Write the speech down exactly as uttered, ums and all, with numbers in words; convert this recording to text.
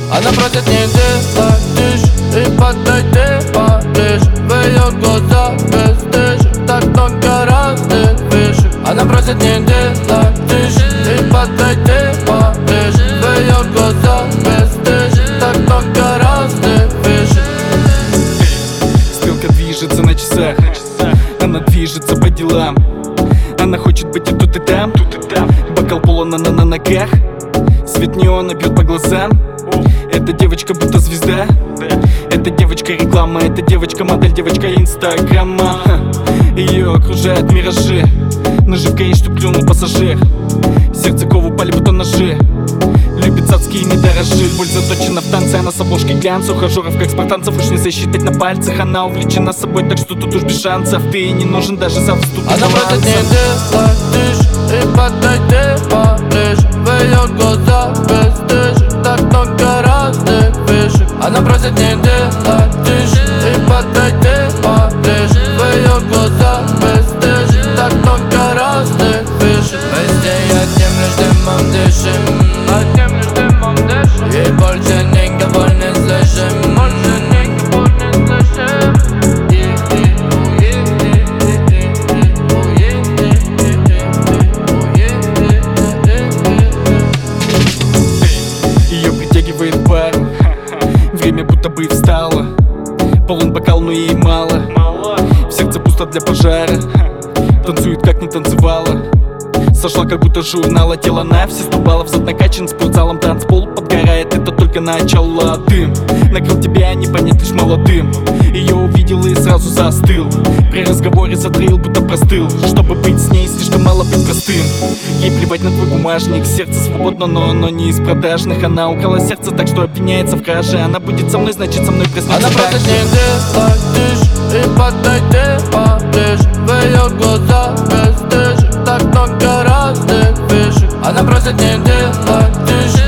Она просит не делать тише и подойди поближе. В ее глазах бесстыжих так много разных вещей. Она просит не делать тише и подойди поближе. В ее глазах бесстыжих так много разных вещей. Стрелка движется на часах, она движется по делам. Она хочет быть и тут и там, бокал полон, она на ногах. Свет неона бьет по глазам. Эта девочка будто звезда. Эта девочка реклама, эта девочка модель, девочка инстаграма. Ее окружают миражи. Наживка есть, что клюнул пассажир. Сердце кову упали будто ножи. Любит цацки и не дорожит. Боль заточена в танце, она с обложки глянца. Ухажеров как спартанцев уж не засчитать на пальцах. Она увлечена собой, так что тут уж без шансов. Ты не нужен даже за вступ. Она просит не делать тише и подойди поближе. В ее глазах бесстыжих так много разных вещей. Она просит не делать тише и подойди поближе. В ее глазах бесстыжих так много разных вещей. Везде одним лишь дымом дышим, одним лишь дымом дышим. И больше никого не слышим, больше никого не слышим. Ее притягивает пару, время будто бы встало. Полон бокал, но ей мало. В сердце пусто для пожара. Танцует как не танцевала. Сошла как будто с журнала. Тело на все сто баллов. Зад накачан спортзалом. Танцпол подгорает, это только начало. Дым накрыл тебя, не понять лишь молодым. Ее увидел и сразу застыл. При разговоре затроил, будто простыл. Чтобы быть с ней, слишком мало быть простым. Ей плевать на твой бумажник. Сердце свободно, но оно не из продажных. Она украла сердце, так что обвиняется в краже. Она будет со мной, значит со мной проснется. Она просит не делать тише и подойди поближе. В ее глазах бесстыжих так много разных вещей. Она просит не делать тише